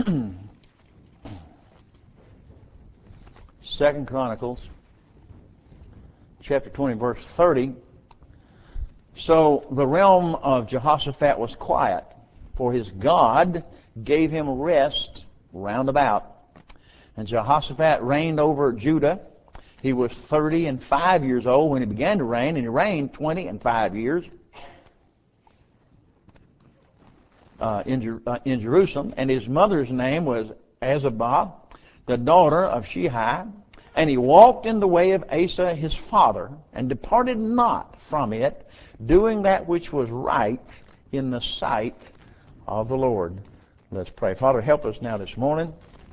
Second Chronicles, chapter 20, verse 30. So the realm of Jehoshaphat was quiet, for his God gave him rest round about. And Jehoshaphat reigned over Judah. He was 35 years old when he began to reign, and he reigned 25 years in Jerusalem. And his mother's name was Azabah, the daughter of Shihai. And he walked in the way of Asa his father, and departed not from it, doing that which was right in the sight of the Lord. Let's pray. Father, help us now this morning.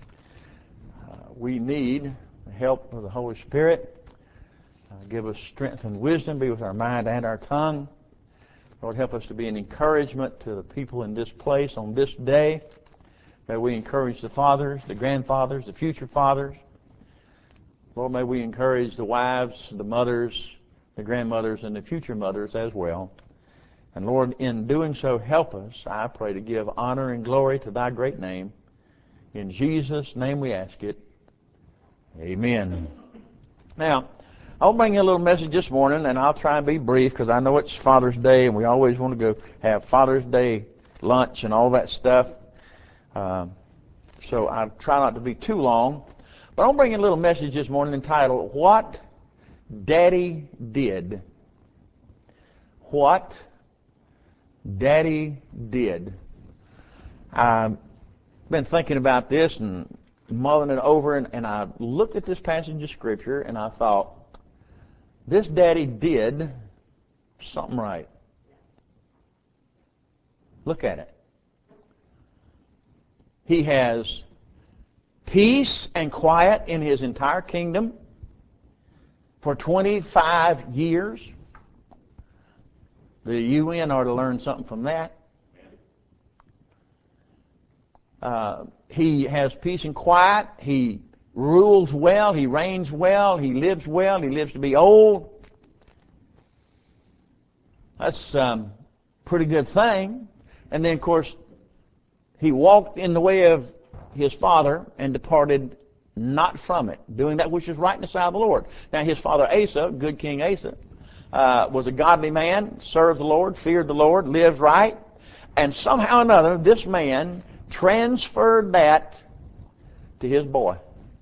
We need the help of the Holy Spirit. Give us strength and wisdom. Be with our mind and our tongue. Lord, help us to be an encouragement to the people in this place on this day. May we encourage the fathers, the grandfathers, the future fathers. Lord, may we encourage the wives, the mothers, the grandmothers, and the future mothers as well. And Lord, in doing so, help us, I pray, to give honor and glory to Thy great name. In Jesus' name we ask it. Amen. Now, I'll bring you a little message this morning, and I'll try and be brief because I know it's Father's Day, and we always want to go have Father's Day lunch and all that stuff. So I'll try not to be too long. But I'll bring you a little message this morning entitled, What Daddy Did. What Daddy Did. I've been thinking about this and mulling it over, and I looked at this passage of Scripture, and I thought, this daddy did something right. Look at it. He has peace and quiet in his entire kingdom for 25 years. The UN ought to learn something from that. He has peace and quiet. He rules well. He reigns well. He lives well. He lives to be old. That's a pretty good thing. And then, of course, he walked in the way of his father and departed not from it, doing that which is right in the sight of the Lord. Now, his father Asa, good King Asa, was a godly man, served the Lord, feared the Lord, lived right, and somehow or another, this man transferred that to his boy.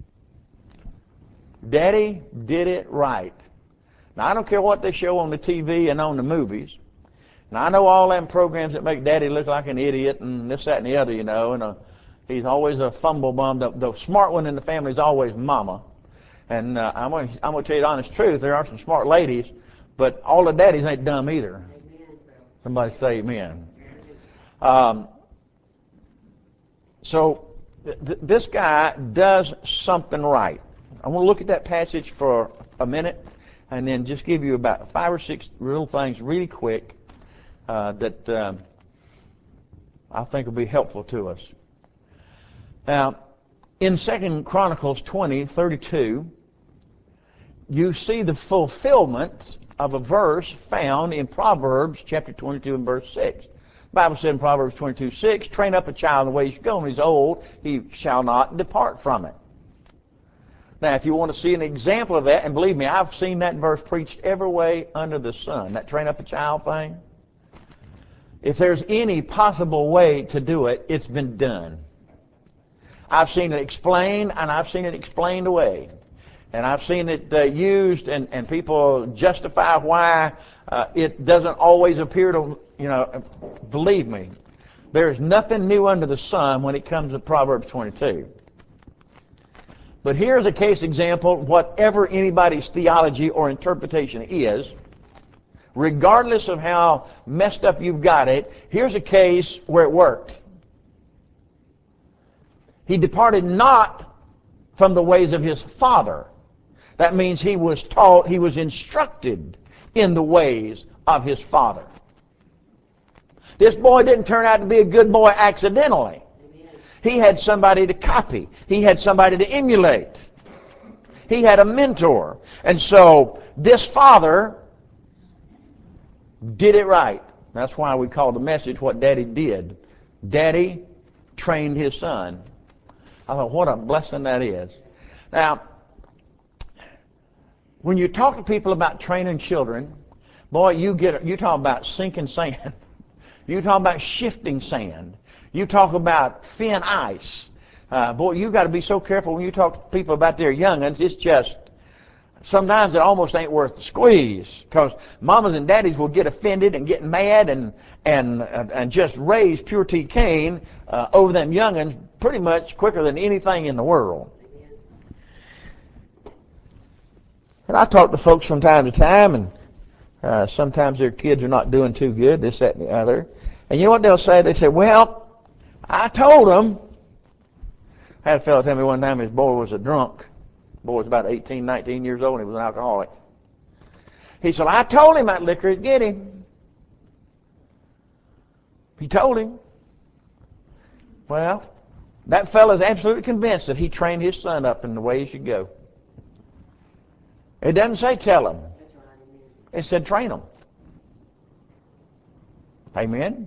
Daddy did it right. Now, I don't care what they show on the TV and on the movies. Now, I know all them programs that make Daddy look like an idiot and this, that, and the other, you know, and he's always a fumble bum. The smart one in the family is always Mama. And I'm going to tell you the honest truth. There are some smart ladies, but all the daddies ain't dumb either. Somebody say amen. So this guy does something right. I want to look at that passage for a minute and then just give you about 5 or 6 real things really quick that I think will be helpful to us. Now, in 2 Chronicles 20:32, you see the fulfillment of a verse found in Proverbs chapter 22 and verse 6. The Bible said in Proverbs 22:6, train up a child in the way he should go, when he's old, he shall not depart from it. Now, if you want to see an example of that, and believe me, I've seen that verse preached every way under the sun, that train up a child thing. If there's any possible way to do it, it's been done. I've seen it explained, and I've seen it explained away. And I've seen it used, and people justify why it doesn't always appear to, you know, believe me, there's nothing new under the sun when it comes to Proverbs 22. But here's a case example, whatever anybody's theology or interpretation is, regardless of how messed up you've got it, here's a case where it worked. He departed not from the ways of his father. That means he was taught, he was instructed in the ways of his father. This boy didn't turn out to be a good boy accidentally. He had somebody to copy. He had somebody to emulate. He had a mentor. And so this father did it right. That's why we call the message What Daddy Did. Daddy trained his son. I thought, what a blessing that is. Now, when you talk to people about training children, boy, you talk about sinking sand. You talk about shifting sand. You talk about thin ice. Boy, you got to be so careful when you talk to people about their young'uns. It's just, sometimes it almost ain't worth the squeeze, because mamas and daddies will get offended and get mad and just raise pure T Cain over them young'uns pretty much quicker than anything in the world. And I talk to folks from time to time, and sometimes their kids are not doing too good, this, that, and the other. And you know what they'll say? They say, well, I told them. I had a fellow tell me one time his boy was a drunk. The boy was about 18, 19 years old, and he was an alcoholic. He said, I told him that liquor would get him. He told him. Well, that fellow's absolutely convinced that he trained his son up in the way he should go. It doesn't say tell him. It said train him. Amen?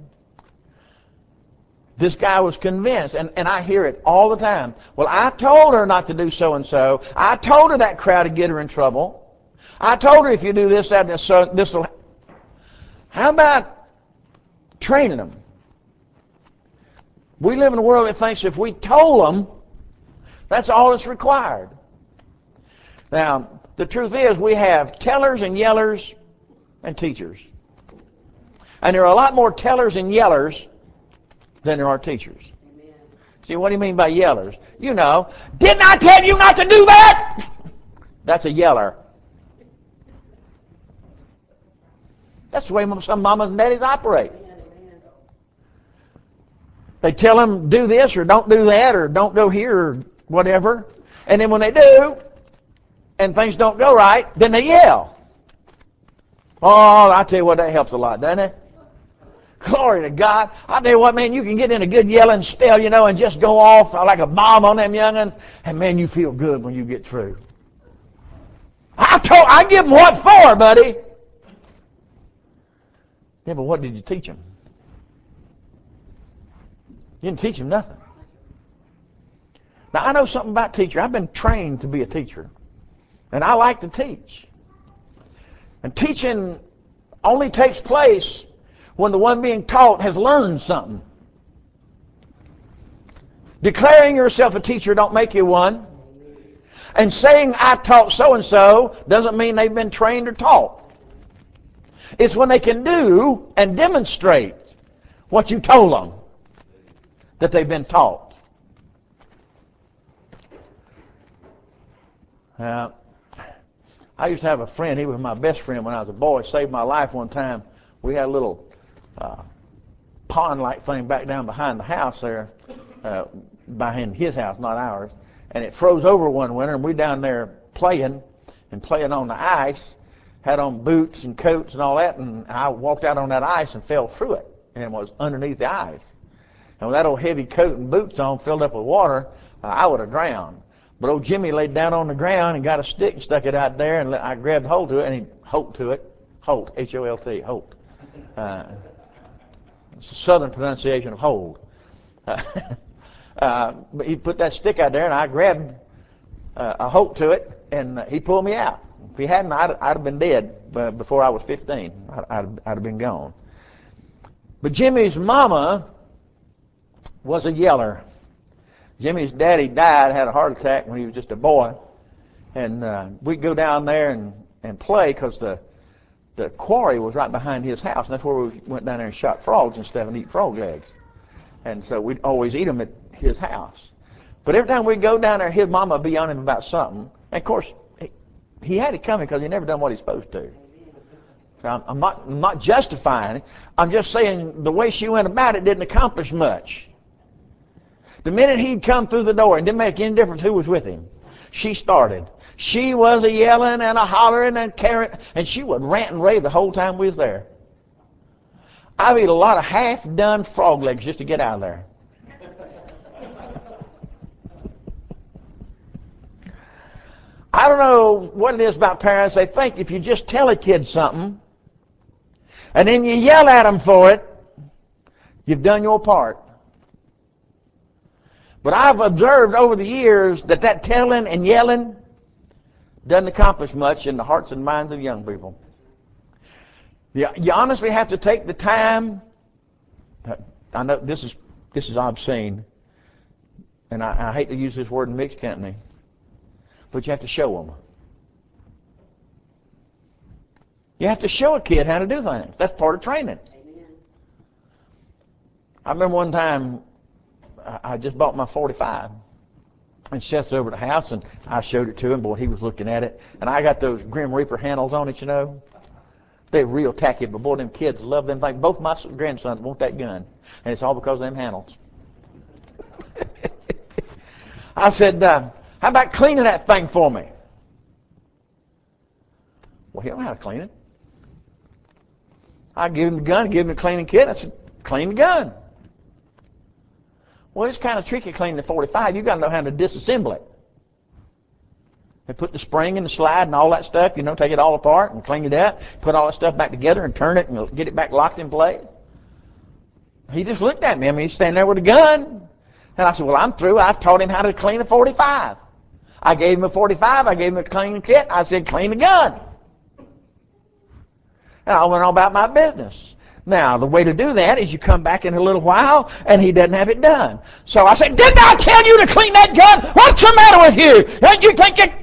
This guy was convinced, and I hear it all the time. Well, I told her not to do so-and-so. I told her that crowd would get her in trouble. I told her if you do this, that, and so, this will... How about training them? We live in a world that thinks if we told them, that's all that's required. Now, the truth is we have tellers and yellers and teachers. And there are a lot more tellers and yellers than there are teachers. Amen. See, what do you mean by yellers? You know, didn't I tell you not to do that? That's a yeller. That's the way some mamas and daddies operate. They tell them do this or don't do that or don't go here or whatever. And then when they do and things don't go right, then they yell. Oh, I tell you what, that helps a lot, doesn't it? Glory to God. I tell you what, man, you can get in a good yelling spell, you know, and just go off like a bomb on them young'uns, and man, you feel good when you get through. I give them what for, buddy. Yeah, but what did you teach them? You didn't teach them nothing. Now, I know something about teacher. I've been trained to be a teacher, and I like to teach. And teaching only takes place when the one being taught has learned something. Declaring yourself a teacher don't make you one. And saying I taught so-and-so doesn't mean they've been trained or taught. It's when they can do and demonstrate what you told them that they've been taught. I used to have a friend. He was my best friend when I was a boy. Saved my life one time. We had a little pond-like thing back down behind the house there, behind his house, not ours. And it froze over one winter, and we down there playing on the ice, had on boots and coats and all that, and I walked out on that ice and fell through it and was underneath the ice. And with that old heavy coat and boots on filled up with water, I would have drowned. But old Jimmy laid down on the ground and got a stick and stuck it out there, and I grabbed hold to it, and he Holt, H-O-L-T, Holt. It's the southern pronunciation of hold. But he put that stick out there, and I grabbed a hold to it, and he pulled me out. If he hadn't, I'd have been dead before I was 15. I'd have been gone. But Jimmy's mama was a yeller. Jimmy's daddy died, had a heart attack when he was just a boy. And we'd go down there and play because the quarry was right behind his house. And that's where we went down there and shot frogs and stuff and eat frog legs. And so we'd always eat them at his house. But every time we'd go down there, his mama would be on him about something. And of course, he had it coming because he never done what he's supposed to. So I'm not justifying it. I'm just saying the way she went about it didn't accomplish much. The minute he'd come through the door, it didn't make any difference who was with him, she started. She was a yelling and a hollering and carrying, and she would rant and rave the whole time we was there. I've eaten a lot of half-done frog legs just to get out of there. I don't know what it is about parents. They think if you just tell a kid something, and then you yell at them for it, you've done your part. But I've observed over the years that telling and yelling doesn't accomplish much in the hearts and minds of young people. You honestly have to take the time. I know this is obscene, and I hate to use this word in mixed company, but you have to show them. You have to show a kid how to do things. That's part of training. Amen. I remember one time I just bought my 45. And Seth's over at the house, and I showed it to him. Boy, he was looking at it. And I got those Grim Reaper handles on it, you know. They're real tacky, but boy, them kids love them things. Both my grandsons want that gun, and it's all because of them handles. I said, how about cleaning that thing for me? Well, he don't know how to clean it. I give him the gun, give him the cleaning kit. I said, clean the gun. Well, it's kind of tricky cleaning the 45. You've got to know how to disassemble it. They put the spring and the slide and all that stuff, you know, take it all apart and clean it up, put all that stuff back together and turn it and get it back locked in place. He just looked at me. I mean, he's standing there with a gun. And I said, well, I'm through. I've taught him how to clean a 45. I gave him a 45. I gave him a cleaning kit. I said, clean the gun. And I went on about my business. Now, the way to do that is you come back in a little while, and he doesn't have it done. So I said, didn't I tell you to clean that gun? What's the matter with you? Don't you think it...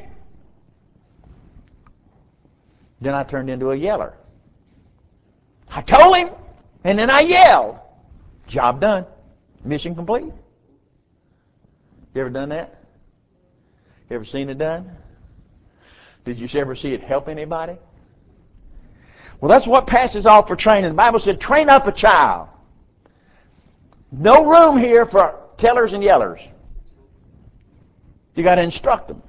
Then I turned into a yeller. I told him, and then I yelled. Job done. Mission complete. You ever done that? You ever seen it done? Did you ever see it help anybody? Well, that's what passes off for training. The Bible said, train up a child. No room here for tellers and yellers. You got to instruct them.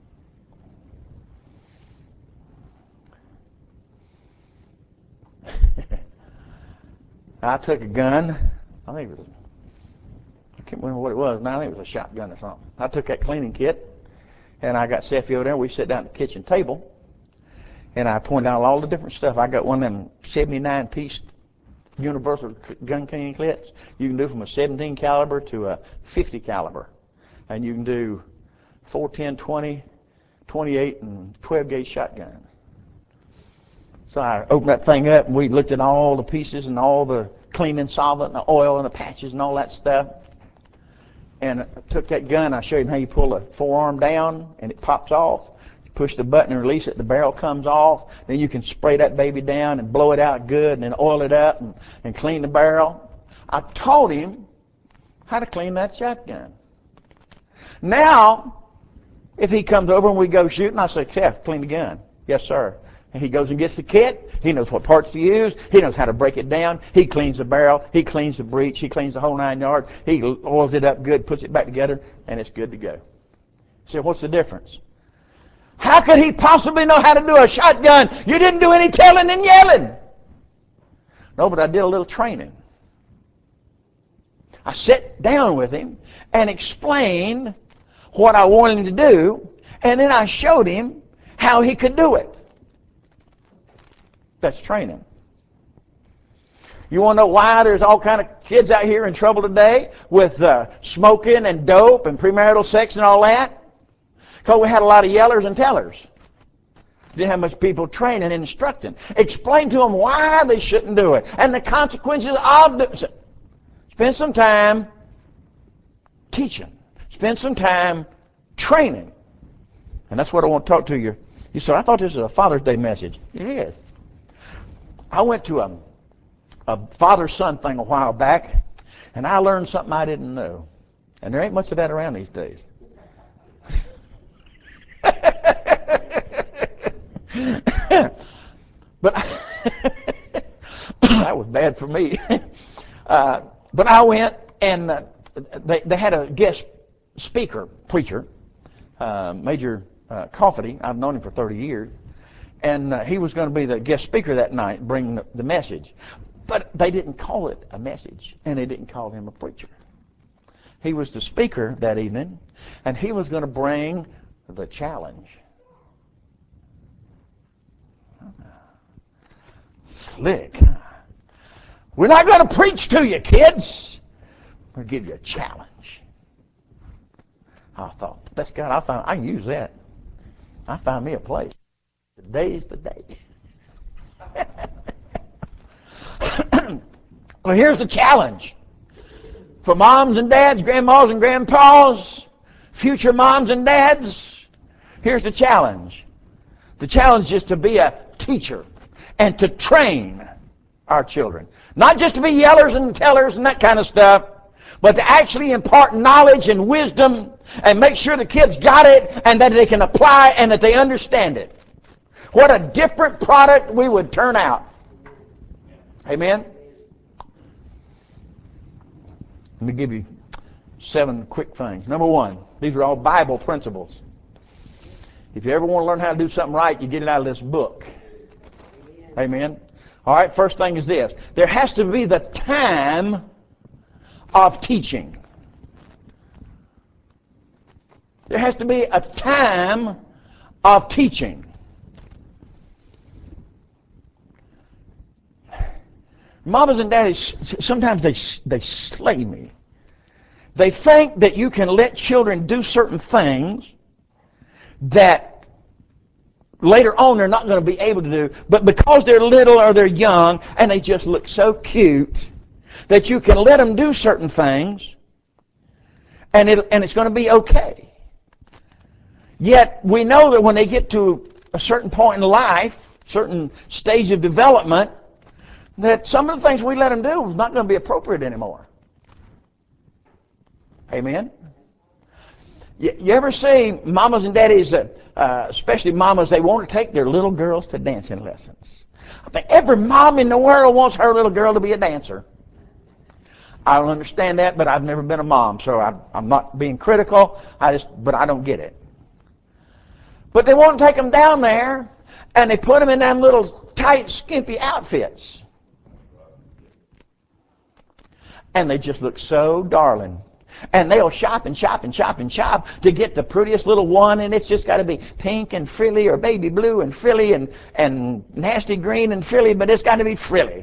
I took a gun. I can't remember what it was now. I think it was a shotgun or something. I took that cleaning kit, and I got Seffy over there. We sat down at the kitchen table. And I pointed out all the different stuff. I got one of them 79-piece universal gun cleaning kits. You can do from a 17 caliber to a 50 caliber. And you can do 4, 10, 20, 28, and 12 gauge shotgun. So I opened that thing up, and we looked at all the pieces and all the cleaning solvent and the oil and the patches and all that stuff. And I took that gun. I showed him how you pull the forearm down, and it pops off. Push the button and release it, the barrel comes off. Then you can spray that baby down and blow it out good and then oil it up and clean the barrel. I taught him how to clean that shotgun. Now, if he comes over and we go shooting, I say, Chef, clean the gun. Yes, sir. And he goes and gets the kit. He knows what parts to use. He knows how to break it down. He cleans the barrel. He cleans the breech. He cleans the whole 9 yards. He oils it up good, puts it back together, and it's good to go. So what's the difference? How could he possibly know how to do a shotgun? You didn't do any telling and yelling. No, but I did a little training. I sat down with him and explained what I wanted him to do, and then I showed him how he could do it. That's training. You want to know why there's all kind of kids out here in trouble today with smoking and dope and premarital sex and all that? Because we had a lot of yellers and tellers. Didn't have much people training and instructing. Explain to them why they shouldn't do it and the consequences of doing it. Spend some time teaching. Spend some time training. And that's what I want to talk to you. You said, I thought this was a Father's Day message. It is. I went to a father-son thing a while back, and I learned something I didn't know. And there ain't much of that around these days. But that was bad for me. But I went, and they had a guest speaker, preacher, Major Coffey. I've known him for 30 years. And he was going to be the guest speaker that night, bring the message. But they didn't call it a message, and they didn't call him a preacher. He was the speaker that evening, and he was going to bring the challenge. Slick. We're not going to preach to you, kids. We'll give you a challenge. I thought, that's God. I can use that. I found me a place. Today's the day. Well, here's the challenge for moms and dads, grandmas and grandpas, future moms and dads. Here's the challenge. The challenge is to be a teacher and to train our children. Not just to be yellers and tellers and that kind of stuff, but to actually impart knowledge and wisdom and make sure the kids got it and that they can apply and that they understand it. What a different product we would turn out. Amen? Let me give you 7 quick things. Number 1, these are all Bible principles. If you ever want to learn how to do something right, you get it out of this book. Amen? All right, first thing is this. There has to be the time of teaching. There has to be a time of teaching. Mamas and daddies, sometimes they slay me. They think that you can let children do certain things that later on they're not going to be able to do, but because they're little or they're young and they just look so cute, that you can let them do certain things and it's going to be okay. Yet we know that when they get to a certain point in life, certain stage of development, that some of the things we let them do is not going to be appropriate anymore. Amen? You ever see mamas and daddies, especially mamas, they want to take their little girls to dancing lessons. I think every mom in the world wants her little girl to be a dancer. I don't understand that, but I've never been a mom, so I'm not being critical, but I don't get it. But they want to take them down there, and they put them in them little tight, skimpy outfits. And they just look so darling. And they'll shop and shop and shop and shop to get the prettiest little one, and it's just got to be pink and frilly or baby blue and frilly and nasty green and frilly, but it's got to be frilly.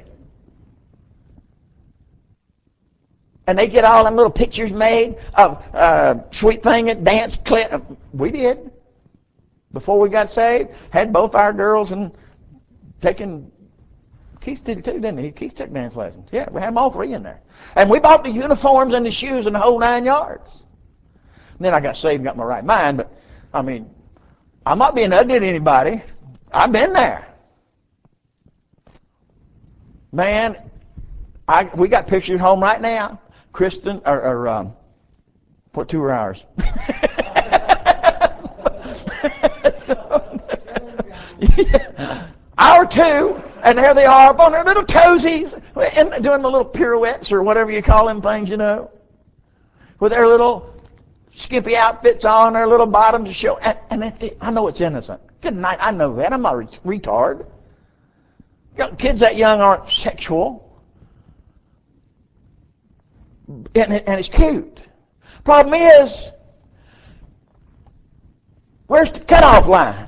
And they get all them little pictures made of sweet thing at dance clip. We did. Before we got saved, had both our girls and taking... Keith did too, didn't he? Keith took dance lessons. Yeah, we had them all 3 in there. And we bought the uniforms and the shoes and the whole 9 yards. And then I got saved and got my right mind, but, I mean, I'm not being ugly to anybody. I've been there. Man, we got pictures at home right now. Kristen, what 2 were ours? Yeah. Hour 2, and there they are up on their little toesies, and doing the little pirouettes or whatever you call them things, you know, with their little skimpy outfits on, their little bottoms to show. And I know it's innocent. Good night, I know that. I'm not a retard. Kids that young aren't sexual, and it's cute. Problem is, where's the cutoff line?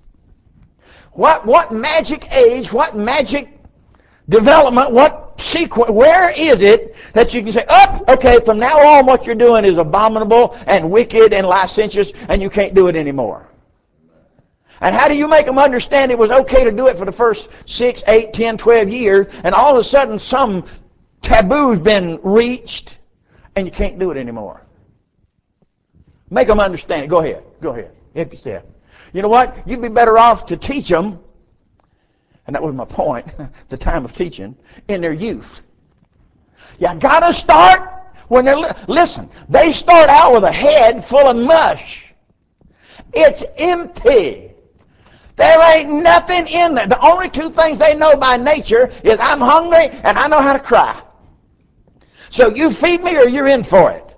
What magic age, what magic development, what sequence, where is it that you can say, okay, from now on what you're doing is abominable and wicked and licentious and you can't do it anymore? And how do you make them understand it was okay to do it for the first 6, 8, 10, 12 years and all of a sudden some taboo's been reached and you can't do it anymore? Make them understand it. Go ahead. Help yourself. You know what? You'd be better off to teach them, and that was my point, the time of teaching, in their youth. You got to start when they're... Listen, they start out with a head full of mush. It's empty. There ain't nothing in there. The only 2 things they know by nature is I'm hungry and I know how to cry. So you feed me or you're in for it.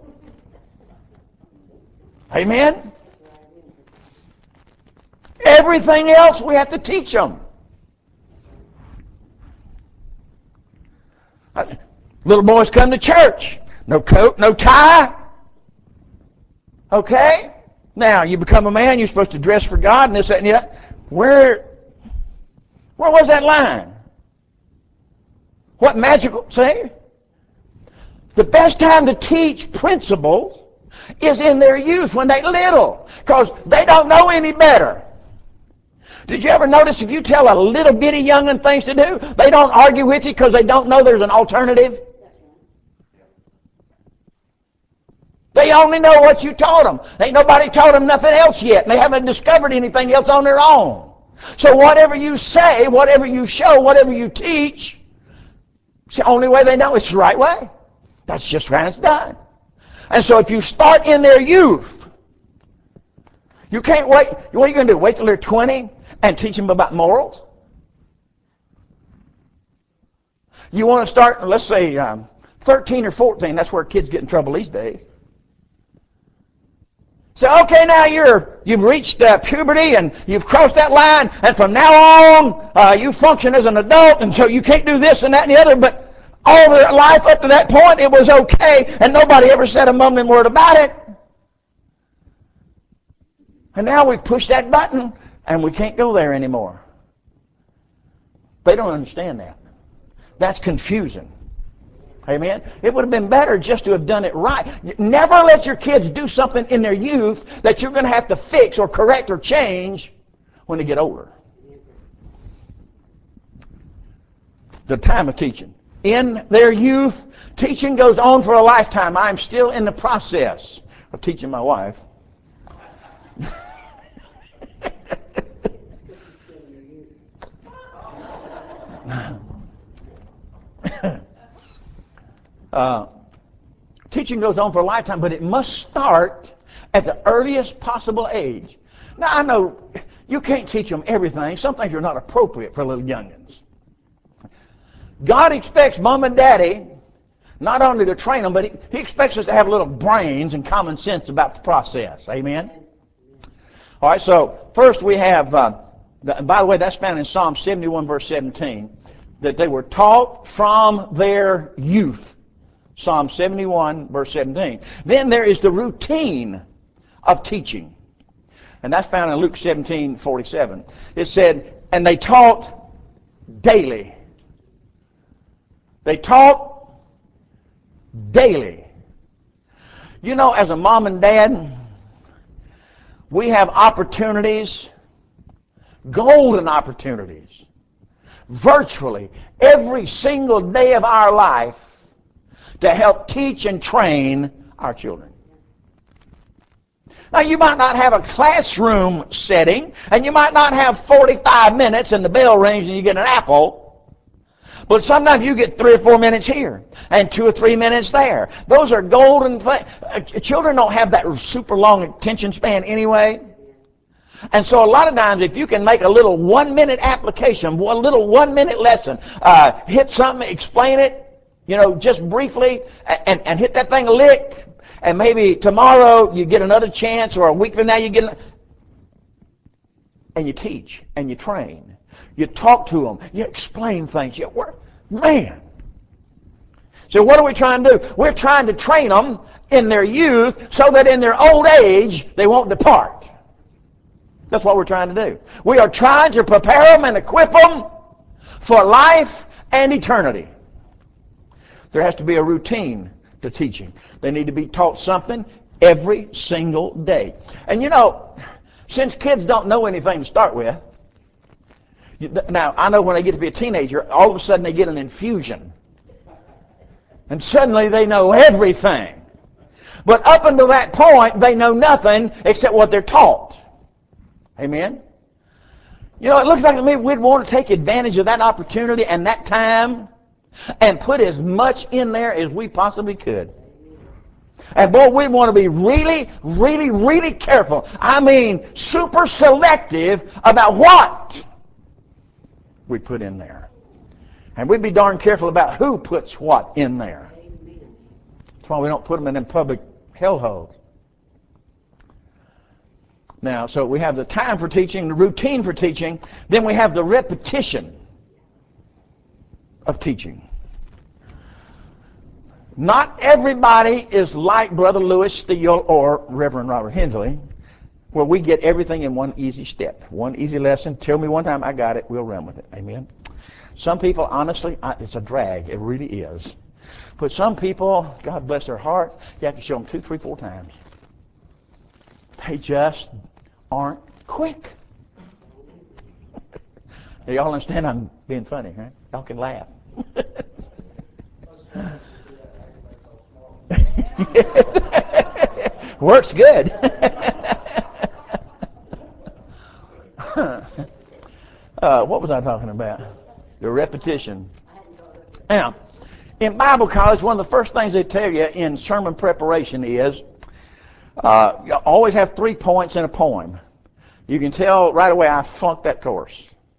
Amen? Everything else we have to teach them. Little boys come to church. No coat, no tie. Okay? Now, you become a man, you're supposed to dress for God and this, that, and that. Where was that line? What magical... See? The best time to teach principles is in their youth when they're little, because they don't know any better. Did you ever notice if you tell a little bitty young'un things to do, they don't argue with you because they don't know there's an alternative? They only know what you taught them. Ain't nobody taught them nothing else yet, and they haven't discovered anything else on their own. So whatever you say, whatever you show, whatever you teach, it's the only way they know it's the right way. That's just how it's done. And so if you start in their youth, you can't wait. What are you going to do? Wait till they're 20 and teach them about morals? You want to start, let's say, 13 or 14. That's where kids get in trouble these days. So, okay, now you've reached puberty and you've crossed that line, and from now on, you function as an adult, and so you can't do this and that and the other, but all their life up to that point, it was okay, and nobody ever said a mumbling word about it. And now we've pushed that button, and we can't go there anymore. They don't understand that. That's confusing. Amen? It would have been better just to have done it right. Never let your kids do something in their youth that you're going to have to fix or correct or change when they get older. The time of teaching. In their youth, teaching goes on for a lifetime. I'm still in the process of teaching my wife. Teaching goes on for a lifetime, but it must start at the earliest possible age. Now, I know you can't teach them everything. Some things are not appropriate for little youngins. God expects mom and daddy not only to train them, but He expects us to have little brains and common sense about the process. Amen? All right, so first we have, by the way, that's found in Psalm 71, verse 17, that they were taught from their youth. Psalm 71, verse 17. Then there is the routine of teaching. And that's found in Luke 17, 47. It said, and they taught daily. They taught daily. You know, as a mom and dad, we have opportunities, golden opportunities, virtually every single day of our life to help teach and train our children. Now, you might not have a classroom setting, and you might not have 45 minutes and the bell rings and you get an apple, but sometimes you get 3 or 4 minutes here and 2 or 3 minutes there. Those are golden things. Children don't have that super long attention span anyway. And so a lot of times, if you can make a little 1-minute application, a little 1-minute lesson, hit something, explain it, just briefly, and hit that thing a lick, and maybe tomorrow you get another chance, or a week from now you get and you teach, and you train. You talk to them. You explain things. Man. So what are we trying to do? We're trying to train them in their youth so that in their old age they won't depart. That's what we're trying to do. We are trying to prepare them and equip them for life and eternity. There has to be a routine to teaching. They need to be taught something every single day. And since kids don't know anything to start with, now I know when they get to be a teenager, all of a sudden they get an infusion. And suddenly they know everything. But up until that point, they know nothing except what they're taught. Amen? It looks like to me we'd want to take advantage of that opportunity and that time and put as much in there as we possibly could. And boy, we'd want to be really, really, really careful. I mean, super selective about what we put in there. And we'd be darn careful about who puts what in there. That's why we don't put them in them public hellholes. Now, so we have the time for teaching, the routine for teaching, then we have the repetition of teaching. Not everybody is like Brother Lewis Steele or Reverend Robert Hensley, where we get everything in one easy step, one easy lesson. Tell me one time, I got it, we'll run with it. Amen? Some people, honestly, it's a drag. It really is. But some people, God bless their heart, you have to show them 2, 3, 4 times. They just aren't quick. Y'all understand I'm being funny, right? Y'all can laugh. Works good. What was I talking about? The repetition. Now, in Bible college, one of the first things they tell you in sermon preparation is you always have 3 points in a poem. You can tell right away I flunked that course.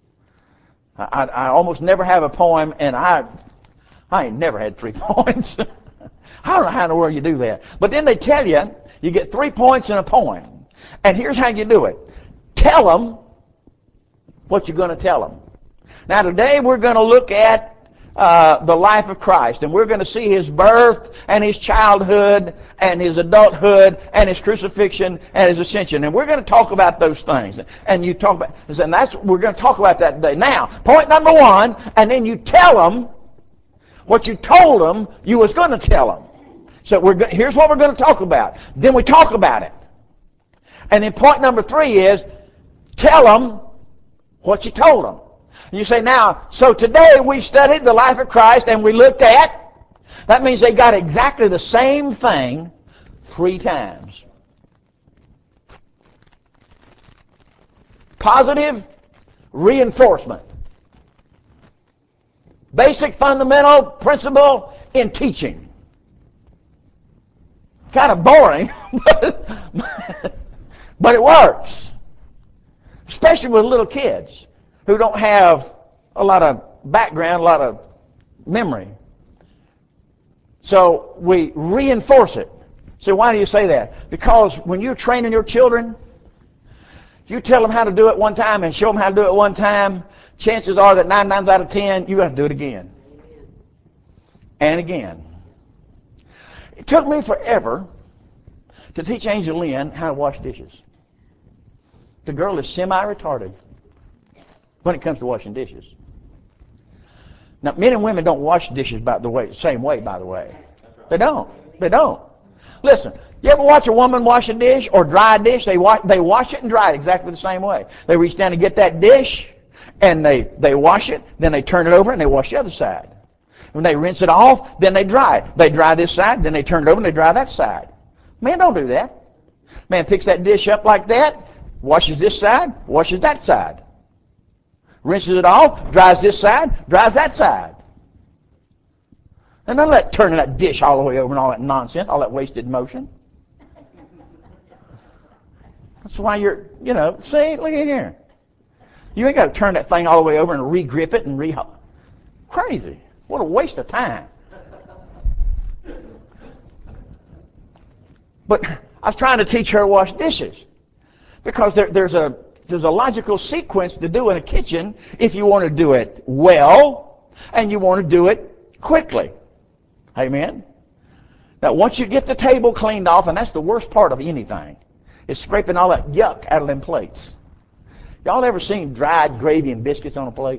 I almost never have a poem, and I ain't never had 3 points. I don't know how in the world you do that. But then they tell you, you get 3 points in a poem. And here's how you do it. Tell them what you're going to tell them. Now today we're going to look at the life of Christ, and we're going to see His birth and His childhood and His adulthood and His crucifixion and His ascension. And we're going to talk about those things. And you talk about, and we're going to talk about that today. Now, point number 1, and then you tell them what you told them you was going to tell them. So here's what we're going to talk about. Then we talk about it. And then point number 3 is tell them what you told them. And you say, now, so today we studied the life of Christ and we looked at, that means they got exactly the same thing 3 times. Positive reinforcement. Basic fundamental principle in teaching. Kind of boring, but it works. Especially with little kids who don't have a lot of background, a lot of memory. So we reinforce it. So why do you say that? Because when you're training your children, you tell them how to do it one time and show them how to do it one time, chances are that 9 times out of 10, you're going to do it again. And again. It took me forever to teach Angel Lynn how to wash dishes. The girl is semi-retarded when it comes to washing dishes. Now, men and women don't wash dishes same way, by the way. They don't. They don't. Listen, you ever watch a woman wash a dish or dry a dish? They wash it and dry it exactly the same way. They reach down to get that dish, and they wash it, then they turn it over, and they wash the other side. When they rinse it off, then they dry it. They dry this side, then they turn it over, and they dry that side. Man don't do that. Man picks that dish up like that, washes this side, washes that side. Rinses it off, dries this side, dries that side. And don't let turning that dish all the way over and all that nonsense, all that wasted motion. That's why you're, see, look at here. You ain't got to turn that thing all the way over and re-grip it and crazy. What a waste of time. But I was trying to teach her to wash dishes because there's a logical sequence to do in a kitchen if you want to do it well and you want to do it quickly. Amen? Now, once you get the table cleaned off, and that's the worst part of anything, is scraping all that yuck out of them plates. Y'all ever seen dried gravy and biscuits on a plate?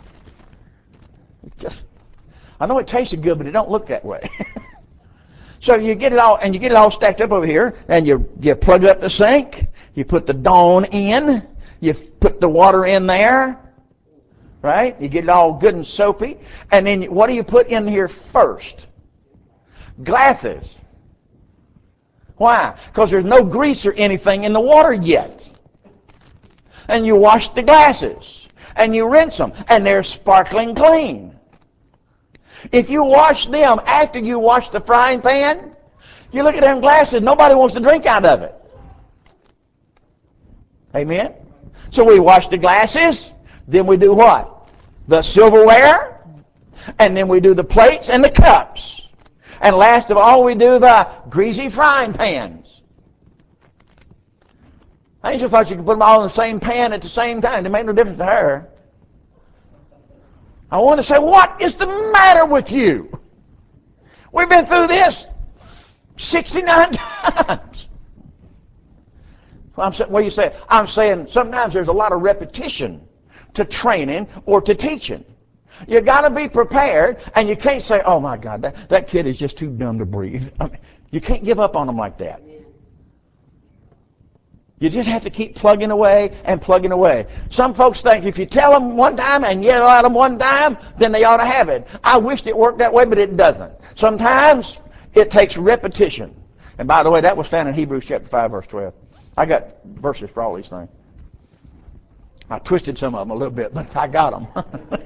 I know it tasted good, but it don't look that way. So you get it all stacked up over here, and you plug up the sink, you put the Dawn in, you put the water in there, right? You get it all good and soapy, and then what do you put in here first? Glasses. Why? Because there's no grease or anything in the water yet. And you wash the glasses, and you rinse them, and they're sparkling clean. If you wash them after you wash the frying pan, you look at them glasses, nobody wants to drink out of it. Amen? So we wash the glasses, then we do what? The silverware, and then we do the plates and the cups. And last of all, we do the greasy frying pans. I just thought you could put them all in the same pan at the same time. It made no difference to her. I want to say, what is the matter with you? We've been through this 69 times. What do you say? I'm saying sometimes there's a lot of repetition to training or to teaching. You got to be prepared, and you can't say, oh my God, that kid is just too dumb to breathe. I mean, you can't give up on them like that. You just have to keep plugging away and plugging away. Some folks think if you tell them one time and yell at them one time, then they ought to have it. I wished it worked that way, but it doesn't. Sometimes it takes repetition. And by the way, that was found in Hebrews chapter 5, verse 12. I got verses for all these things. I twisted some of them a little bit, but I got them.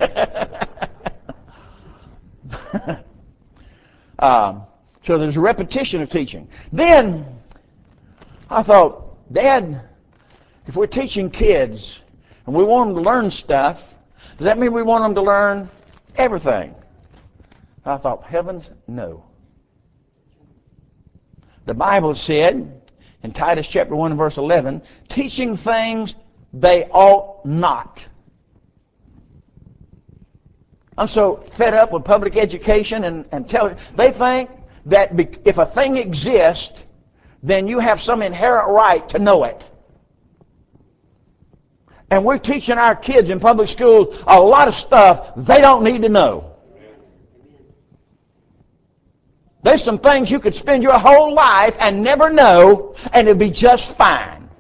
So there's a repetition of teaching. Then I thought, Dad, if we're teaching kids and we want them to learn stuff, does that mean we want them to learn everything? I thought, heavens, no. The Bible said in Titus chapter 1 verse 11, teaching things they ought not. I'm so fed up with public education and television. They think that if a thing exists, then you have some inherent right to know it. And we're teaching our kids in public schools a lot of stuff they don't need to know. There's some things you could spend your whole life and never know, and it'll be just fine.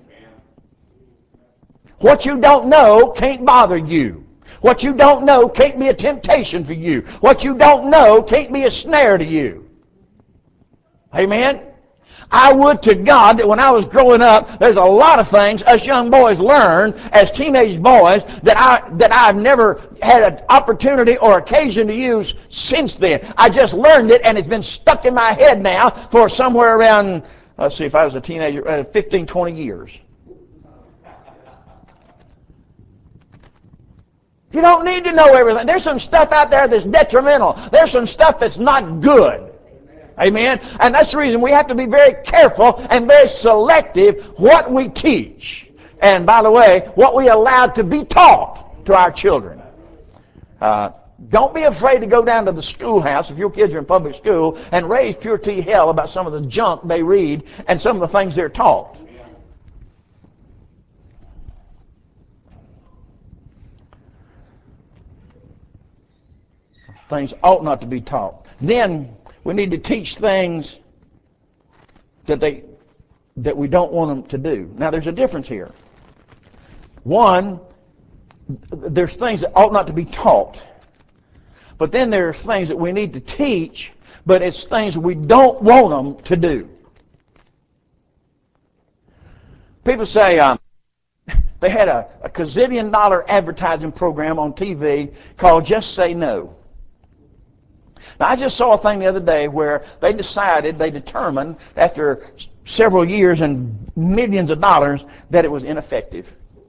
What you don't know can't bother you. What you don't know can't be a temptation for you. What you don't know can't be a snare to you. Amen? I would to God that when I was growing up, there's a lot of things us young boys learn as teenage boys that I've never had an opportunity or occasion to use since then. I just learned it, and it's been stuck in my head now for somewhere around, let's see, if I was a teenager, 15, 20 years. You don't need to know everything. There's some stuff out there that's detrimental. There's some stuff that's not good. Amen? And that's the reason we have to be very careful and very selective what we teach. And by the way, what we allow to be taught to our children. Don't be afraid to go down to the schoolhouse if your kids are in public school and raise pure tea hell about some of the junk they read and some of the things they're taught. Things ought not to be taught. Then we need to teach things that we don't want them to do. Now there's a difference here. One, there's things that ought not to be taught. But then there's things that we need to teach, but it's things we don't want them to do. People say they had a gazillion dollar advertising program on TV called Just Say No. Now, I just saw a thing the other day where they determined, after several years and millions of dollars, that it was ineffective.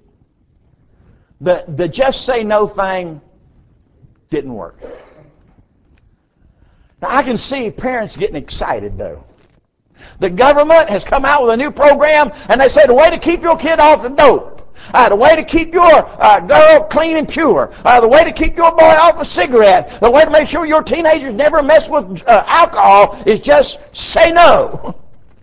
The Just Say No thing didn't work. Now, I can see parents getting excited, though. The government has come out with a new program, and they say the way to keep your kid off the dope, the way to keep your girl clean and pure, the way to keep your boy off of cigarettes, the way to make sure your teenagers never mess with alcohol is just say no.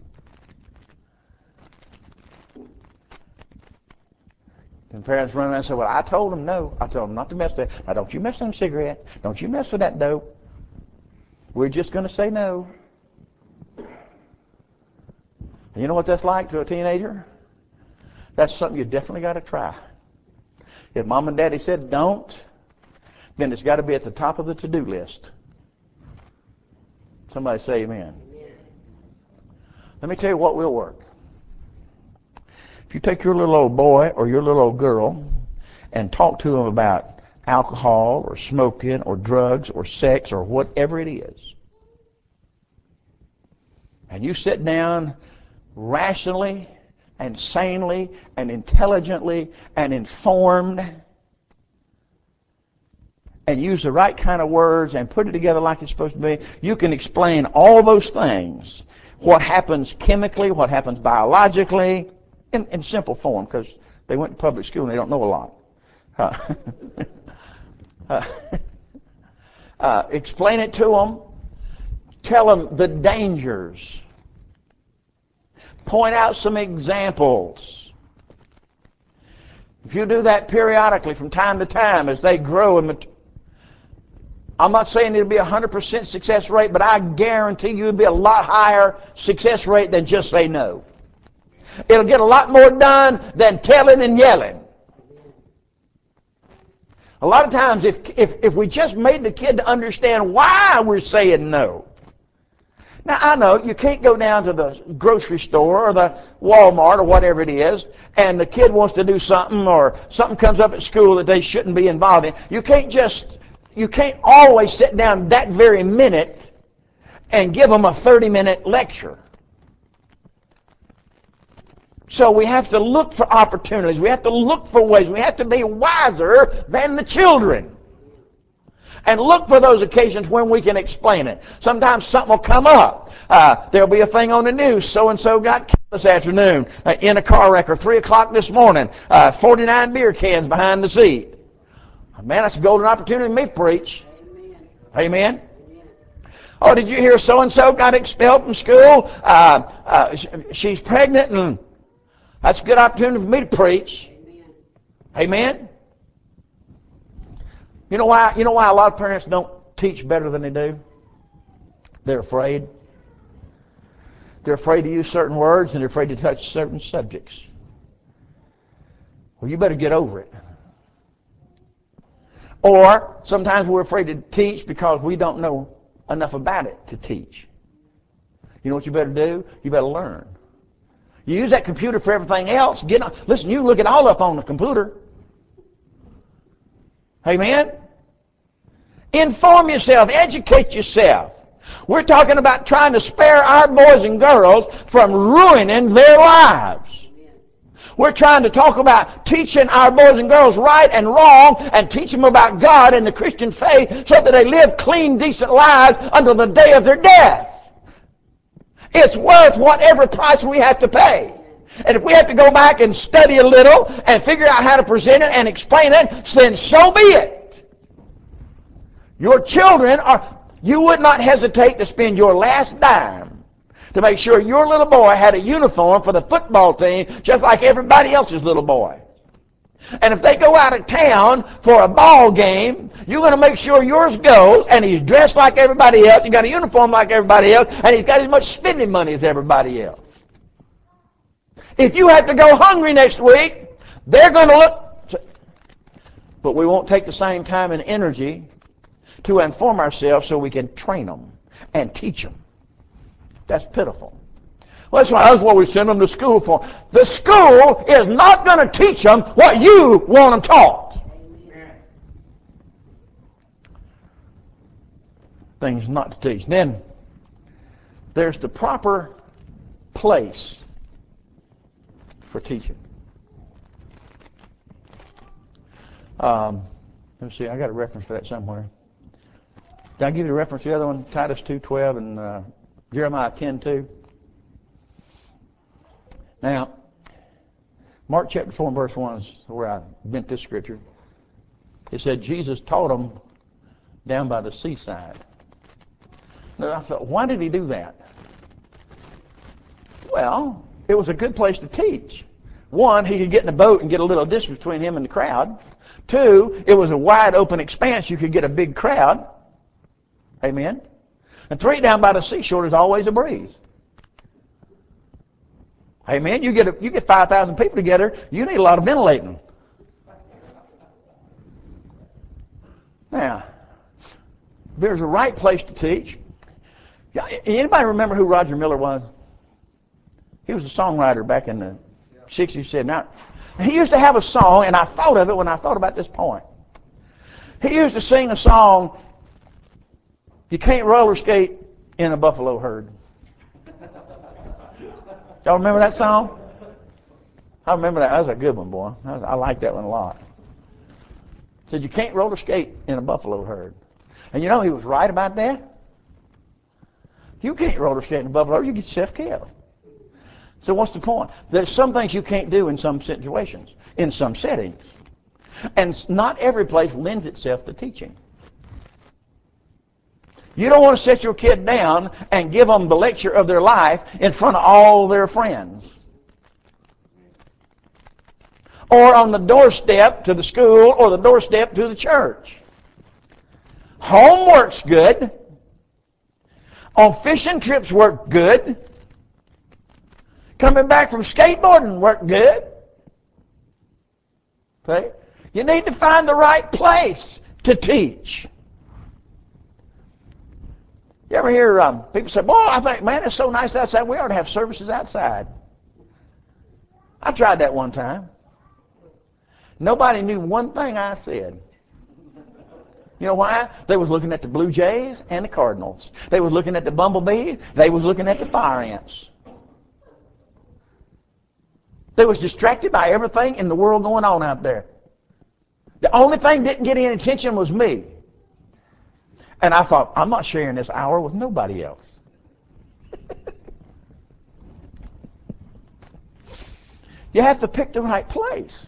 And parents run around and say, well, I told them no. I told them not to mess with that. Now, don't you mess with them cigarettes. Don't you mess with that dope. We're just going to say no. And you know what that's like to a teenager? That's something you definitely got to try. If mom and daddy said don't, then it's got to be at the top of the to-do list. Somebody say amen. Let me tell you what will work. If you take your little old boy or your little old girl and talk to them about alcohol or smoking or drugs or sex or whatever it is, and you sit down rationally and sanely and intelligently and informed and use the right kind of words and put it together like it's supposed to be, you can explain all those things. What happens chemically, what happens biologically, in simple form, because they went to public school and they don't know a lot. Explain it to them. Tell them the dangers. Point out some examples. If you do that periodically from time to time as they grow and I'm not saying it'll be a 100% success rate, but I guarantee you it'll be a lot higher success rate than just say no. It'll get a lot more done than telling and yelling. A lot of times, if we just made the kid to understand why we're saying no. Now, I know you can't go down to the grocery store or the Walmart or whatever it is, and the kid wants to do something, or something comes up at school that they shouldn't be involved in. You can't always sit down that very minute and give them a 30-minute lecture. So we have to look for opportunities. We have to look for ways. We have to be wiser than the children. And look for those occasions when we can explain it. Sometimes something will come up. There'll be a thing on the news. So-and-so got killed this afternoon in a car wreck, or 3 o'clock this morning. 49 beer cans behind the seat. Man, that's a golden opportunity for me to preach. Amen. Amen. Oh, did you hear so-and-so got expelled from school? She's pregnant, and that's a good opportunity for me to preach. Amen. You know why a lot of parents don't teach better than they do? They're afraid. They're afraid to use certain words, and they're afraid to touch certain subjects. Well, you better get over it. Or sometimes we're afraid to teach because we don't know enough about it to teach. You know what you better do? You better learn. You use that computer for everything else. Listen, you look it all up on the computer. Amen? Inform yourself. Educate yourself. We're talking about trying to spare our boys and girls from ruining their lives. We're trying to talk about teaching our boys and girls right and wrong, and teach them about God and the Christian faith so that they live clean, decent lives until the day of their death. It's worth whatever price we have to pay. And if we have to go back and study a little and figure out how to present it and explain it, then so be it. Your children you would not hesitate to spend your last dime to make sure your little boy had a uniform for the football team just like everybody else's little boy. And if they go out of town for a ball game, you're going to make sure yours goes, and he's dressed like everybody else, he's got a uniform like everybody else, and he's got as much spending money as everybody else. If you have to go hungry next week, they're going to look. But we won't take the same time and energy to inform ourselves so we can train them and teach them. That's pitiful. Well, that's what we send them to school for. The school is not going to teach them what you want them taught. Amen. Things not to teach. Then there's the proper place for teaching. Let's see, I got a reference for that somewhere. Did I give you the reference to the other one? Titus 2:12 and Jeremiah 10:2. Now, Mark chapter 4 and verse 1 is where I bent this scripture. It said Jesus taught them down by the seaside. Now, I thought, why did he do that? Well, it was a good place to teach. One, he could get in a boat and get a little distance between him and the crowd. Two, it was a wide open expanse. You could get a big crowd. Amen. And three, down by the seashore, there's always a breeze. Amen. You get 5,000 people together, you need a lot of ventilating. Now, there's a right place to teach. Anybody remember who Roger Miller was? He was a songwriter back in the 60s, 70s. Now, he used to have a song, and I thought of it when I thought about this point. He used to sing a song, "You can't roller skate in a buffalo herd." Y'all remember that song? I remember that. That was a good one, boy. I like that one a lot. It said, you can't roller skate in a buffalo herd. And you know he was right about that. You can't roller skate in a buffalo herd. You get yourself killed. So what's the point? There's some things you can't do in some situations, in some settings. And not every place lends itself to teaching. You don't want to set your kid down and give them the lecture of their life in front of all their friends. Or on the doorstep to the school or the doorstep to the church. Homework's good. On fishing trips work good. Coming back from skateboarding worked good. Okay? You need to find the right place to teach. You ever hear people say, boy, I think, man, it's so nice outside. We ought to have services outside. I tried that one time. Nobody knew one thing I said. You know why? They was looking at the blue jays and the cardinals. They was looking at the bumblebees. They was looking at the fire ants. They was distracted by everything in the world going on out there. The only thing didn't get any attention was me. And I thought, I'm not sharing this hour with nobody else. You have to pick the right place.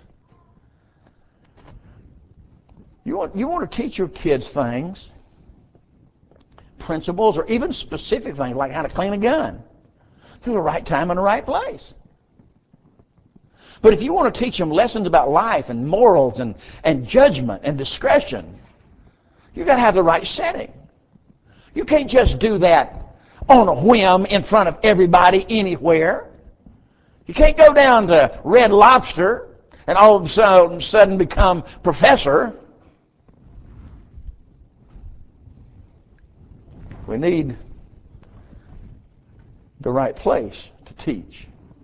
You want to teach your kids things, principles, or even specific things like how to clean a gun. Through the right time and the right place. But if you want to teach them lessons about life and morals and judgment and discretion, you've got to have the right setting. You can't just do that on a whim in front of everybody anywhere. You can't go down to Red Lobster and all of a sudden become professor. We need the right place to teach.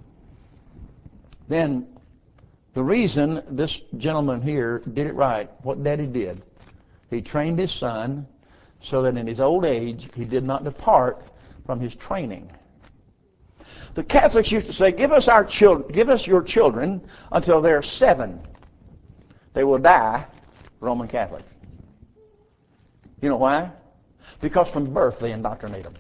Then the reason this gentleman here did it right, what Daddy did, he trained his son so that in his old age he did not depart from his training. The Catholics used to say, give us your children until they're 7. They will die Roman Catholics. You know why? Because from birth they indoctrinate them.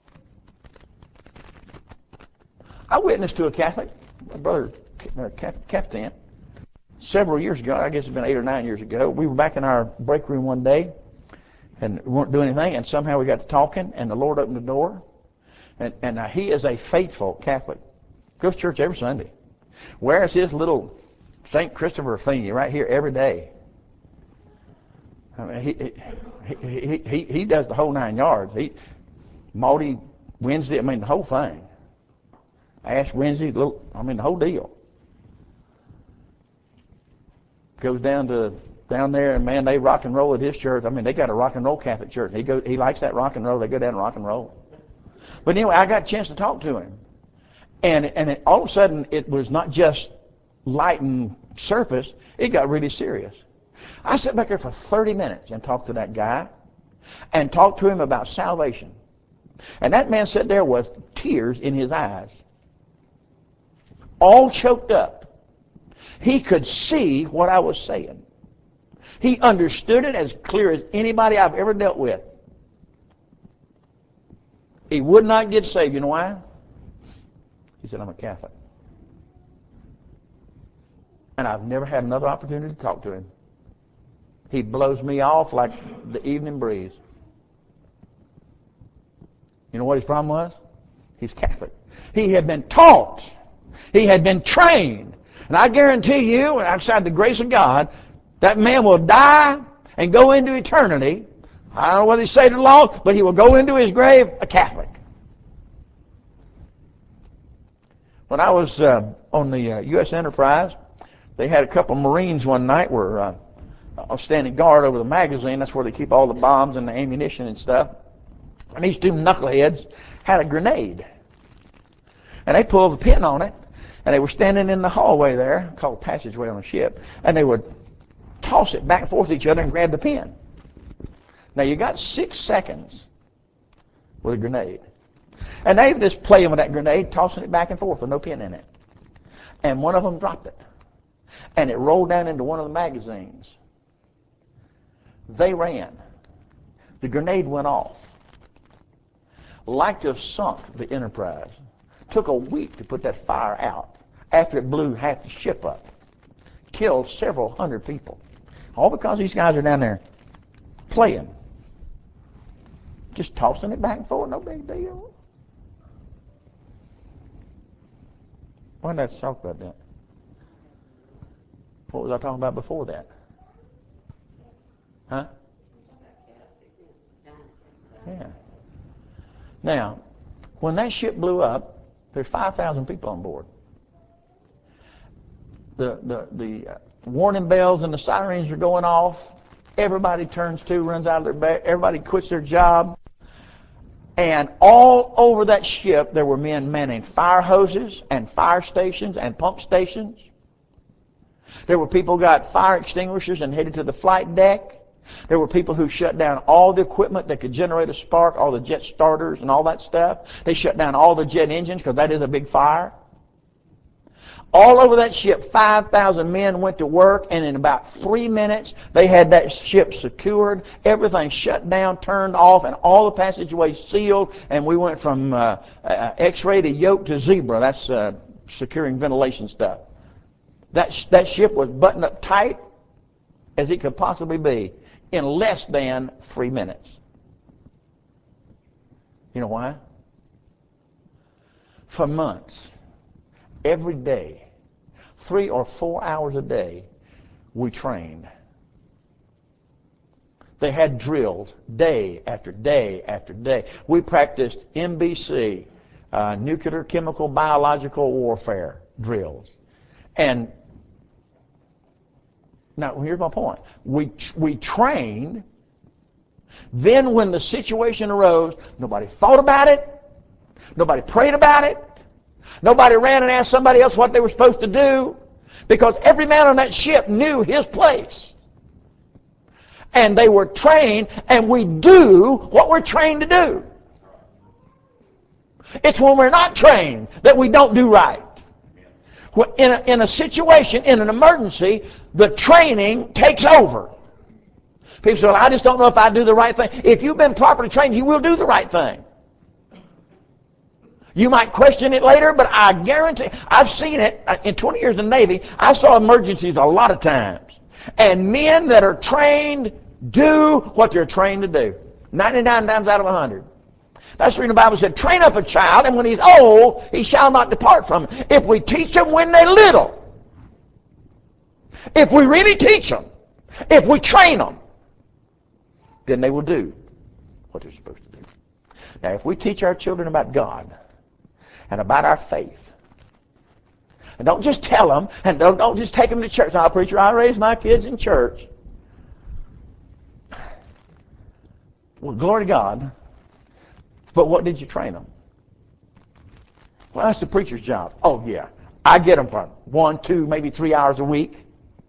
I witnessed to a Catholic, my brother Captain, several years ago. I guess it's been 8 or 9 years ago. We were back in our break room one day, and we weren't doing anything, and somehow we got to talking, and the Lord opened the door, and he is a faithful Catholic. Goes to church every Sunday. Wears his little St. Christopher thingy right here every day. I mean, he does the whole 9 yards. Maundy Wednesday, the whole thing. Ash Wednesday, the whole deal. Goes down there, and man, they rock and roll at his church. They got a rock and roll Catholic church. He likes that rock and roll. They go down and rock and roll. But anyway, I got a chance to talk to him, and all of a sudden, it was not just light and surface. It got really serious. I sat back there for 30 minutes and talked to that guy, and talked to him about salvation. And that man sat there with tears in his eyes, all choked up. He could see what I was saying. He understood it as clear as anybody I've ever dealt with. He would not get saved. You know why? He said, I'm a Catholic. And I've never had another opportunity to talk to him. He blows me off like the evening breeze. You know what his problem was? He's Catholic. He had been taught. He had been trained. And I guarantee you, outside the grace of God, that man will die and go into eternity. I don't know whether he saved or lost, but he will go into his grave a Catholic. When I was on the U.S. Enterprise, they had a couple of Marines one night were standing guard over the magazine. That's where they keep all the bombs and the ammunition and stuff. And these 2 knuckleheads had a grenade. And they pulled the pin on it, and they were standing in the hallway there, called passageway on a ship, and they would toss it back and forth to each other and grab the pin. Now you got 6 seconds with a grenade. And they were just playing with that grenade, tossing it back and forth with no pin in it. And one of them dropped it. And it rolled down into one of the magazines. They ran. The grenade went off. Like to have sunk the Enterprise. Took a week to put that fire out after it blew half the ship up. Killed several hundred people. All because these guys are down there playing. Just tossing it back and forth, no big deal. Why did I talk about that? What was I talking about before that? Huh? Yeah. Now, when that ship blew up, There's 5,000 people on board. The warning bells and the sirens are going off. Everybody turns to, runs out of their bed. Everybody quits their job. And all over that ship, there were men manning fire hoses and fire stations and pump stations. There were people who got fire extinguishers and headed to the flight deck. There were people who shut down all the equipment that could generate a spark, all the jet starters and all that stuff. They shut down all the jet engines because that is a big fire. All over that ship, 5,000 men went to work, and in about 3 minutes, they had that ship secured, everything shut down, turned off, and all the passageways sealed, and we went from X-ray to yoke to zebra. That's securing ventilation stuff. That ship was buttoned up tight as it could possibly be in less than 3 minutes. You know why? For months, every day, 3 or 4 hours a day, we trained. They had drills day after day after day. We practiced NBC, nuclear, chemical, biological warfare drills. And now, here's my point. We trained. Then when the situation arose, nobody thought about it. Nobody prayed about it. Nobody ran and asked somebody else what they were supposed to do, because every man on that ship knew his place. And they were trained, and we do what we're trained to do. It's when we're not trained that we don't do right. In a situation, in an emergency, the training takes over. People say, well, I just don't know if I do the right thing. If you've been properly trained, you will do the right thing. You might question it later, but I guarantee, I've seen it in 20 years in the Navy. I saw emergencies a lot of times. And men that are trained do what they're trained to do. 99 times out of 100. That's the reason the Bible said, train up a child, and when he's old, he shall not depart from it. If we teach them when they're little, if we really teach them, if we train them, then they will do what they're supposed to do. Now, if we teach our children about God and about our faith, and don't just tell them, and don't just take them to church. Now, preacher, I raised my kids in church. Well, glory to God. But what did you train them? Well, that's the preacher's job. Oh, yeah. I get them for 1, 2, maybe 3 hours a week.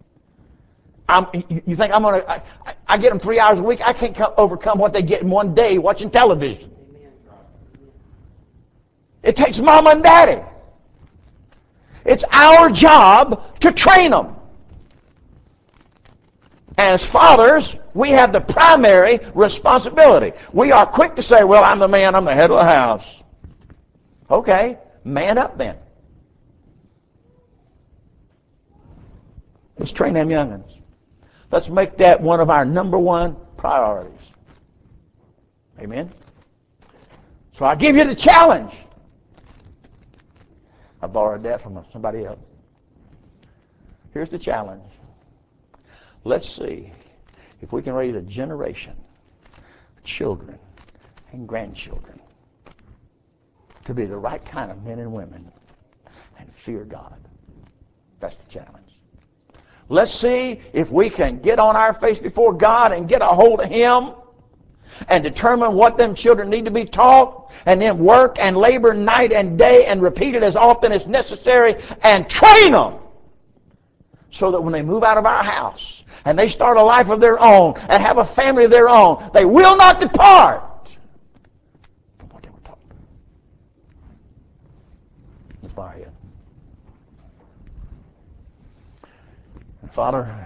You think I'm going to... I get them 3 hours a week. I can't overcome what they get in one day watching television. It takes mama and daddy. It's our job to train them. As fathers, we have the primary responsibility. We are quick to say, well, I'm the man, I'm the head of the house. Okay, man up then. Let's train them young'uns. Let's make that one of our number one priorities. Amen? So I give you the challenge. I borrowed that from somebody else. Here's the challenge. Let's see if we can raise a generation of children and grandchildren to be the right kind of men and women and fear God. That's the challenge. Let's see if we can get on our face before God and get a hold of Him and determine what them children need to be taught, and then work and labor night and day and repeat it as often as necessary and train them so that when they move out of our house and they start a life of their own and have a family of their own, they will not depart from what they were taught. Let's bow our head. Father,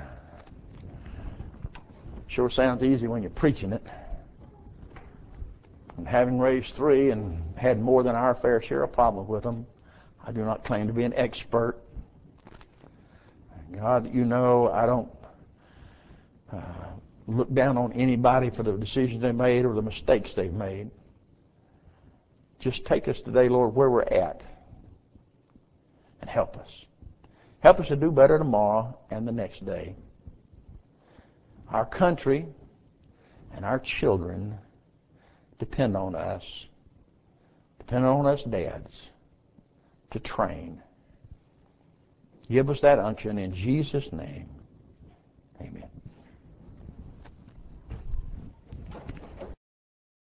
sure sounds easy when you're preaching it. And having raised 3 and had more than our fair share of problems with them, I do not claim to be an expert. God, you know I don't look down on anybody for the decisions they made or the mistakes they've made. Just take us today, Lord, where we're at and help us. Help us to do better tomorrow and the next day. Our country and our children depend on us. Depend on us dads. to train. Give us that unction in Jesus' name.